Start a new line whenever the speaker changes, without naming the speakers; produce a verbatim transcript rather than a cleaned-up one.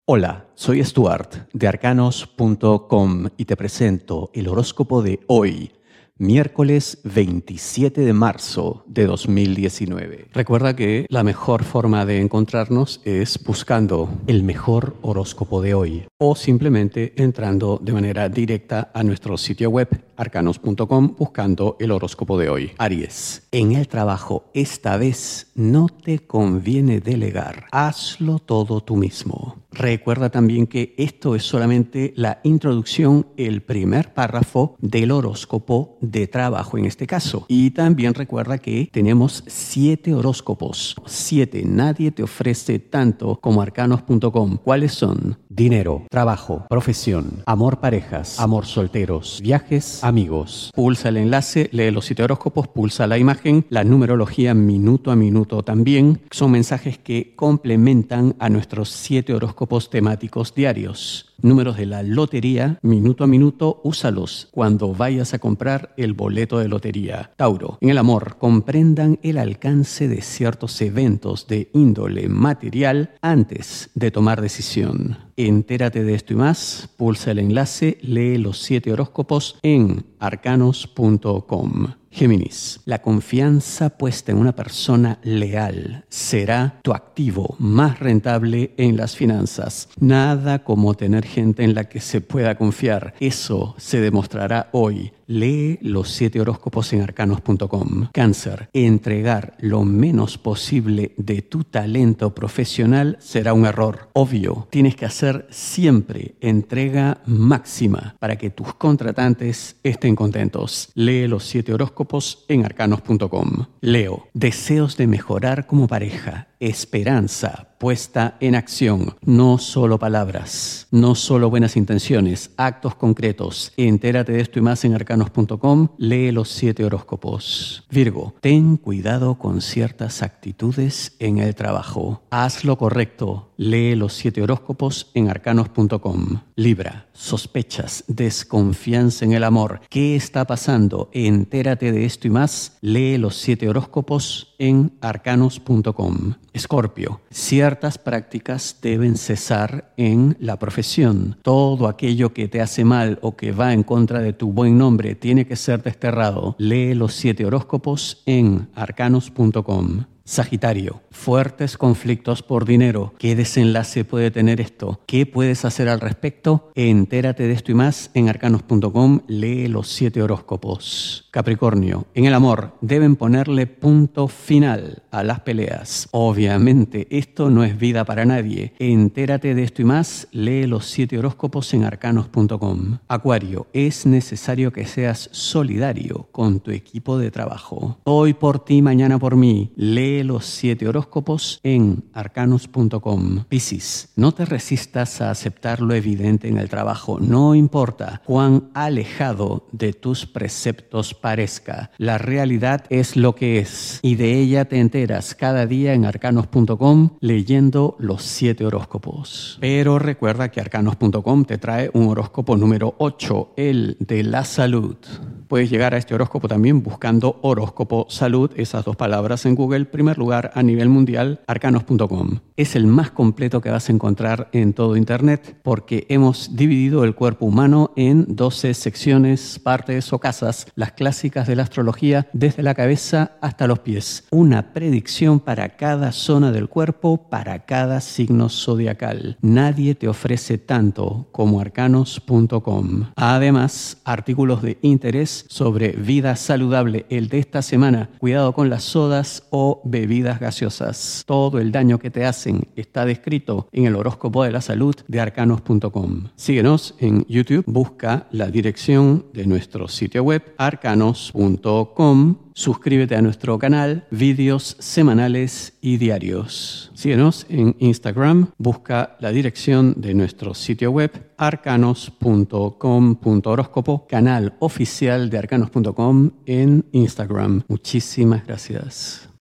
Hola, soy Stuart de arcanos punto com y te presento el horóscopo de hoy, miércoles veintisiete de marzo de dos mil diecinueve. Recuerda que la mejor forma de encontrarnos es buscando el mejor horóscopo de hoy o simplemente entrando de manera directa a nuestro sitio web arcanos punto com buscando el horóscopo de hoy. Aries, en el trabajo esta vez no te conviene delegar, hazlo todo tú mismo. Recuerda también que esto es solamente la introducción, el primer párrafo del horóscopo de trabajo en este caso. Y también recuerda que tenemos siete horóscopos. Siete. Nadie te ofrece tanto como arcanos punto com. ¿Cuáles son? Dinero, trabajo, profesión, amor parejas, amor solteros, viajes, amigos. Pulsa el enlace, lee los siete horóscopos, pulsa la imagen, la numerología minuto a minuto también. Son mensajes que complementan a nuestros siete horóscopos temáticos diarios. Números de la lotería, minuto a minuto, úsalos cuando vayas a comprar el boleto de lotería. Tauro, en el amor, comprendan el alcance de ciertos eventos de índole material antes de tomar decisión. Entérate de esto y más, pulsa el enlace, lee los siete horóscopos en arcanos punto com. Géminis, la confianza puesta en una persona leal será tu activo más rentable en las finanzas. Nada como tener gente en la que se pueda confiar. Eso se demostrará hoy. Lee los siete horóscopos en arcanos punto com. Cáncer, entregar lo menos posible de tu talento profesional será un error. Obvio, tienes que hacer siempre entrega máxima para que tus contratantes estén contentos. Lee los siete horóscopos en arcanos punto com. Leo, deseos de mejorar como pareja, esperanza puesta en acción, no solo palabras, no solo buenas intenciones, actos concretos. Entérate de esto y más en arcanos punto com, lee los siete horóscopos. Virgo, ten cuidado con ciertas actitudes en el trabajo. Haz lo correcto, lee los siete horóscopos en arcanos punto com. Libra, sospechas, desconfianza en el amor. ¿Qué está pasando? Entérate de esto y más, lee los siete horóscopos en arcanos punto com. Escorpio, ciertas prácticas deben cesar en la profesión. Todo aquello que te hace mal o que va en contra de tu buen nombre tiene que ser desterrado. Lee los siete horóscopos en arcanos punto com. Sagitario, fuertes conflictos por dinero. ¿Qué desenlace puede tener esto? ¿Qué puedes hacer al respecto? Entérate de esto y más en arcanos punto com, lee los siete horóscopos. Capricornio, en el amor deben ponerle punto final a las peleas. Obviamente, esto no es vida para nadie. Entérate de esto y más, lee los siete horóscopos en arcanos punto com. Acuario, es necesario que seas solidario con tu equipo de trabajo. Hoy por ti, mañana por mí. Lee los siete horóscopos en arcanos punto com. Piscis, no te resistas a aceptar lo evidente en el trabajo. No importa cuán alejado de tus preceptos parezca. La realidad es lo que es y de ella te enteras cada día en arcanos punto com leyendo los siete horóscopos. Pero recuerda que arcanos punto com te trae un horóscopo número ocho, el de la salud. Puedes llegar a este horóscopo también buscando horóscopo salud, esas dos palabras en Google. Primer lugar a nivel mundial, arcanos punto com. Es el más completo que vas a encontrar en todo Internet porque hemos dividido el cuerpo humano en doce secciones, partes o casas, las clásicas de la astrología, desde la cabeza hasta los pies. Una predicción para cada zona del cuerpo, para cada signo zodiacal. Nadie te ofrece tanto como arcanos punto com. Además, artículos de interés sobre vida saludable, el de esta semana, cuidado con las sodas o bebidas gaseosas. Todo el daño que te hacen está descrito en el horóscopo de la salud de arcanos punto com. Síguenos en YouTube, busca la dirección de nuestro sitio web arcanos punto com. Suscríbete a nuestro canal, vídeos semanales y diarios. Síguenos en Instagram, busca la dirección de nuestro sitio web arcanos punto com punto horóscopo, canal oficial de arcanos punto com en Instagram. Muchísimas gracias.